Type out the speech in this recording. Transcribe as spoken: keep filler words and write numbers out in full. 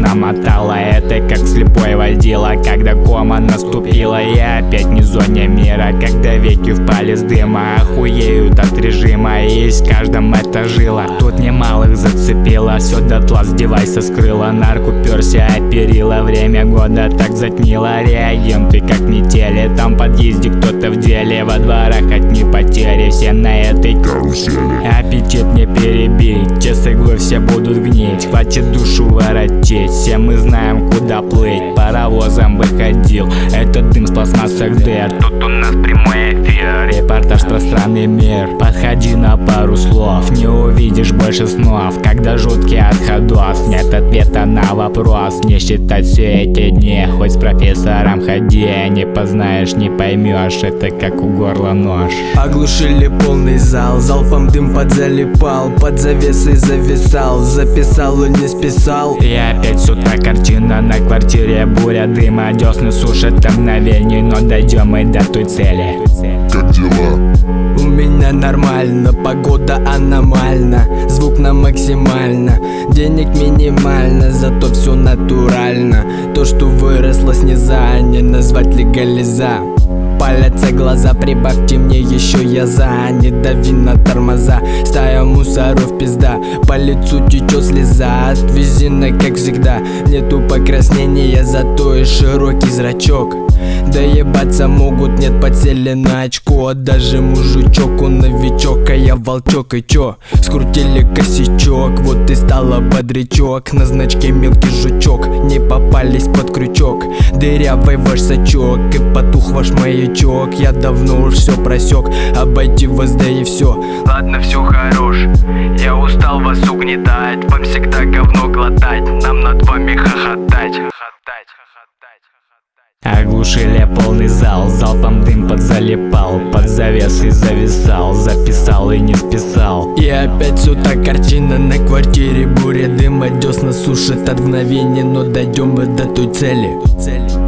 намотала. Это как слепой водила, когда кома наступила. Я опять не в зоне мира, когда веки впали с дыма. Охуеют от режима, и есть в каждом это жила. Тут немалых зацепило, все дотла с девайса скрыла. Нарк уперся о перила, время года так затмило. Реагенты как метели, там в подъезде кто-то в деле. Во дворах одни потери, все на этой карусели. Аппетит не перебить, те с иглой все будут гнить. Хватит душу воротить, все мы знаем куда плыть. Паровозом выходил этот дым с пластмассок дыр. Тут у нас прямой эфир, репортаж про странный мир. Подходи на пару слов, не увидишь больше снов. Когда жуткий отходос, нет ответа на вопрос. Не считать все эти дни, хоть с профессором ходи. Не познаешь, не поймешь, это как у горла нож. Оглушили полный зал, залпом дым подзалипал. Под завесой зависал, записал и не списал. И опять с утра картина на квартире, буря дыма. Десны сушат о мгновении, но дойдем мы до той цели. Как дела? У меня нормально, погода аномальна, звук на максимально, денег минимально, зато все натурально. То, что выросло с низа, не назвать легализа. Палятся глаза, прибавьте мне еще я за. Не дави на тормоза, стая мусоров пизда. По лицу течет слеза от визина, как всегда. Нету покраснения, зато и широкий зрачок. Доебаться могут, нет, подсели на очко. Даже мужичок, он новичок, а я волчок. И чё? Скрутили косячок, вот и стала бодрячок. На значке мелкий жучок, не попались под крючок. Дырявый ваш сачок, и потух ваш маячок. Я давно уж все просек, обойти вас, да и все. Ладно, все хорош, я устал вас угнетать. Вам всегда говно глотать, нам над вами хохотать. Хохотать, хохотать, хохотать. Оглушили полный зал, залпом дым подзалипал. Под завесой зависал, записал и не списал. И опять все та картина на квартире, буря дыма. Десна сушит от мгновения, но дойдем мы до той цели.